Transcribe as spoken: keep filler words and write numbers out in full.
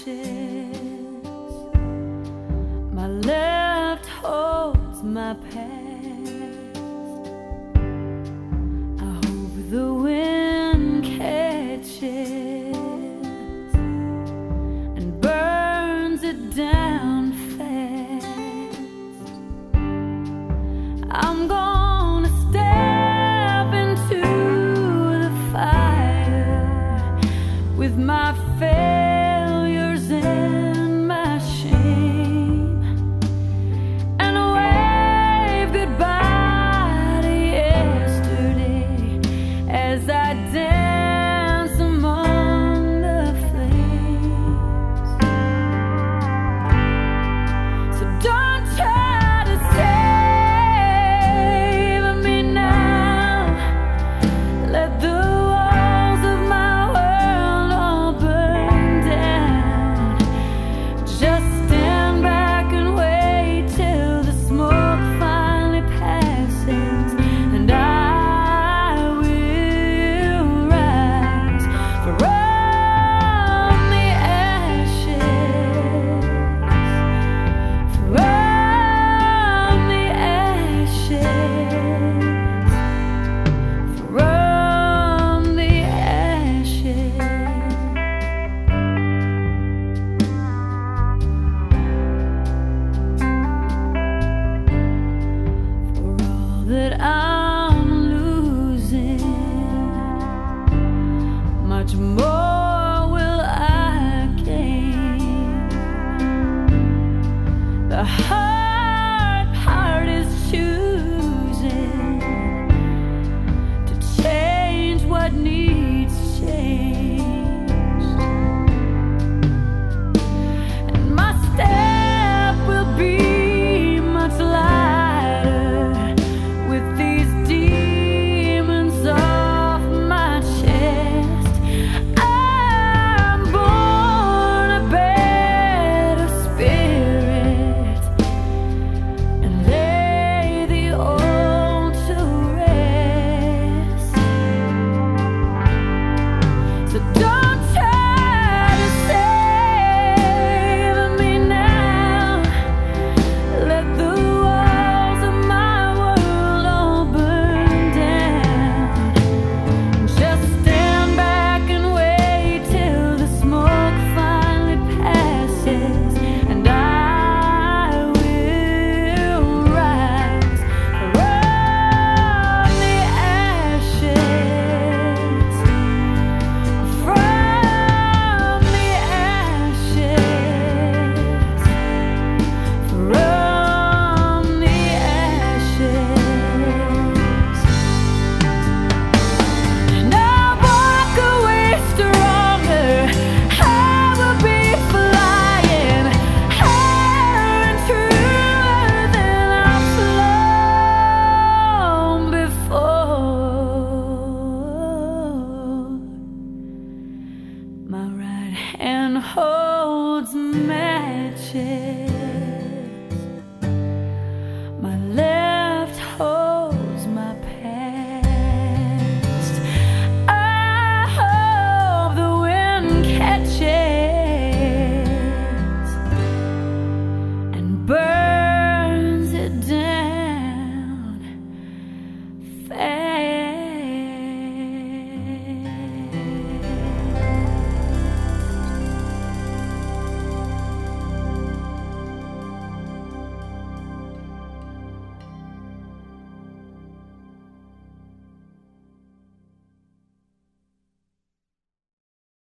ashes. My left holds my past. I hope the wind catches and burns it down fast. I'm gonna step into the fire with my failures and my shame, and wave goodbye to yesterday as I dance among the flames. So don't try to save me now. Let the walls of my world all burn down. Just stand back and wait till the smoke finally passes, and I will rise from the ashes, from the ashes, from the ashes. For all that I'm losing, much more will I gain. The hard part is choosing to change what needs changed, and my step will be much lighter with these demons off my chest. I'm born a better spirit and lay the old to rest. So don't try to save me now. Let the walls of my world all burn down. Just stand back and wait till the smoke finally passes, and I will rise from the ashes, from the ashes, from the ashes. And I'll walk away stronger. I will be flying higher and truer than I've flown before. My right hand holds matches. My left